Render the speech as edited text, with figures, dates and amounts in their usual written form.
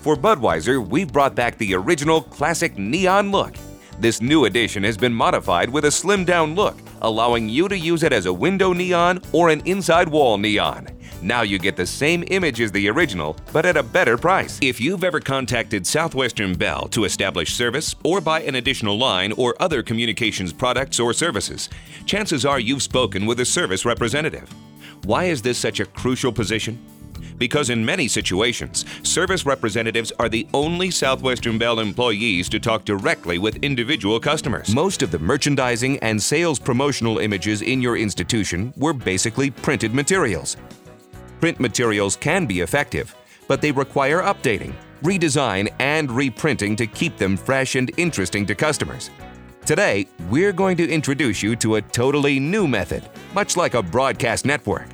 For Budweiser, we've brought back the original classic neon look. This new edition has been modified with a slimmed-down look, allowing you to use it as a window neon or an inside wall neon. Now you get the same image as the original, but at a better price. If you've ever contacted Southwestern Bell to establish service or buy an additional line or other communications products or services, chances are you've spoken with a service representative. Why is this such a crucial position? Because in many situations, service representatives are the only Southwestern Bell employees to talk directly with individual customers. Most of the merchandising and sales promotional images in your institution were basically printed materials. Print materials can be effective, but they require updating, redesign, and reprinting to keep them fresh and interesting to customers. Today, we're going to introduce you to a totally new method, much like a broadcast network.